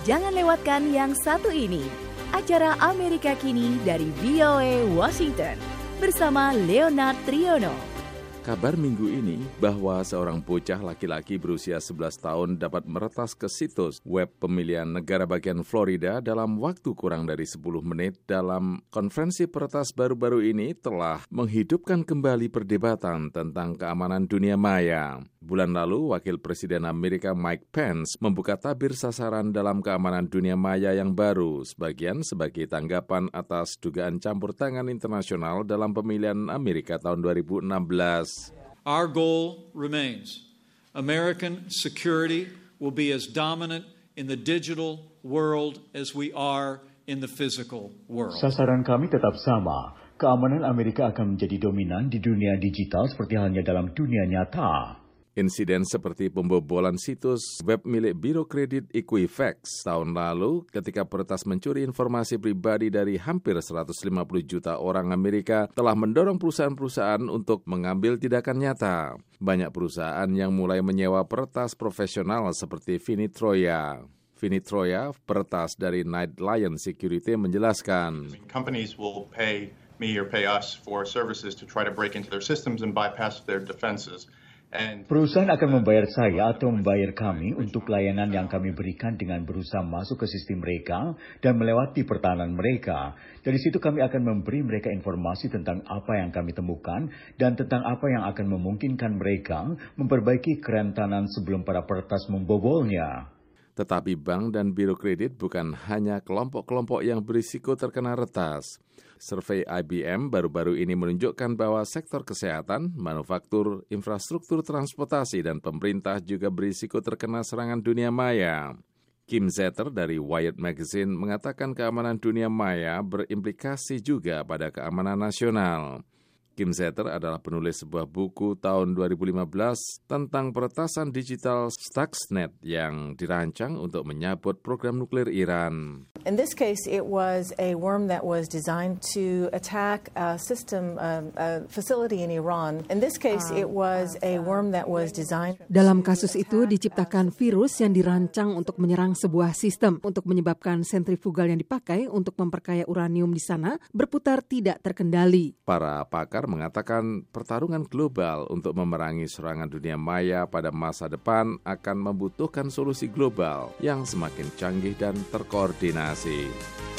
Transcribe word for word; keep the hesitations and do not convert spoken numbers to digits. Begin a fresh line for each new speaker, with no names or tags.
Jangan lewatkan yang satu ini, acara Amerika Kini dari V O A Washington bersama Leonard Triono.
Kabar minggu ini bahwa seorang bocah laki-laki berusia sebelas tahun dapat meretas ke situs web pemilihan negara bagian Florida dalam waktu kurang dari sepuluh menit. Dalam konferensi peretas baru-baru ini telah menghidupkan kembali perdebatan tentang keamanan dunia maya. Bulan lalu, Wakil Presiden Amerika Mike Pence membuka tabir sasaran dalam keamanan dunia maya yang baru, sebagian sebagai tanggapan atas dugaan campur tangan internasional dalam pemilihan Amerika tahun dua ribu enam belas.
Our goal remains. American security will be as dominant in the digital world as we are in the physical world.
Sasaran kami tetap sama. Keamanan Amerika akan menjadi dominan di dunia digital seperti halnya dalam dunia nyata.
Insiden seperti pembobolan situs web milik Biro Kredit Equifax tahun lalu ketika peretas mencuri informasi pribadi dari hampir seratus lima puluh juta orang Amerika telah mendorong perusahaan-perusahaan untuk mengambil tindakan nyata. Banyak perusahaan yang mulai menyewa peretas profesional seperti Vini Troya. Vini Troya, peretas dari Night Lion Security, menjelaskan.
Companies will pay me or pay us for services to try to break into their systems and bypass their defenses.
Perusahaan akan membayar saya atau membayar kami untuk layanan yang kami berikan dengan berusaha masuk ke sistem mereka dan melewati pertahanan mereka. Dari situ kami akan memberi mereka informasi tentang apa yang kami temukan dan tentang apa yang akan memungkinkan mereka memperbaiki kerentanan sebelum para peretas membobolnya.
Tetapi bank dan biro kredit bukan hanya kelompok-kelompok yang berisiko terkena retas. Survei I B M baru-baru ini menunjukkan bahwa sektor kesehatan, manufaktur, infrastruktur transportasi, dan pemerintah juga berisiko terkena serangan dunia maya. Kim Zetter dari Wired Magazine mengatakan keamanan dunia maya berimplikasi juga pada keamanan nasional. Kim Zetter adalah penulis sebuah buku tahun dua ribu lima belas tentang peretasan digital Stuxnet yang dirancang untuk menyabot program nuklir Iran.
In this case, it was a worm that was designed to attack a system, a, a facility in Iran. In this case, it was a worm that was designed.
Dalam kasus itu diciptakan virus yang dirancang untuk menyerang sebuah sistem untuk menyebabkan sentrifugal yang dipakai untuk memperkaya uranium di sana berputar tidak terkendali.
Para pakar mengatakan pertarungan global untuk memerangi serangan dunia maya pada masa depan akan membutuhkan solusi global yang semakin canggih dan terkoordinasi.